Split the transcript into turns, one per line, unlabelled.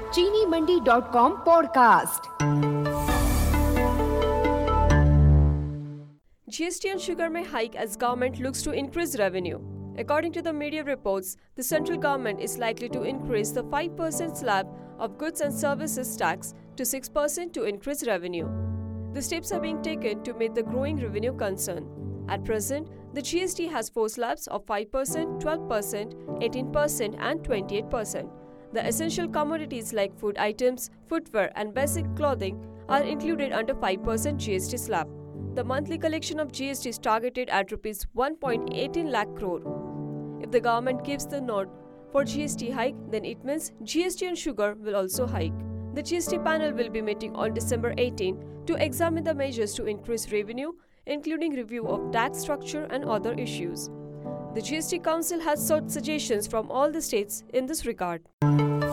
चीनीमंडी.com podcast.
GST on sugar may hike as government looks to increase revenue. According to the media reports, the central government is likely to increase the 5% slab of goods and services tax to 6% to increase revenue. The steps are being taken to meet the growing revenue concern. At present, the GST has 4 slabs of 5%, 12%, 18% and 28%. The essential commodities like food items, footwear and basic clothing are included under 5% GST slab. The monthly collection of GST is targeted at Rs 1.18 lakh crore. If the government gives the nod for GST hike, then it means GST on sugar will also hike. The GST panel will be meeting on December 18 to examine the measures to increase revenue, including review of tax structure and other issues. The GST Council has sought suggestions from all the states in this regard.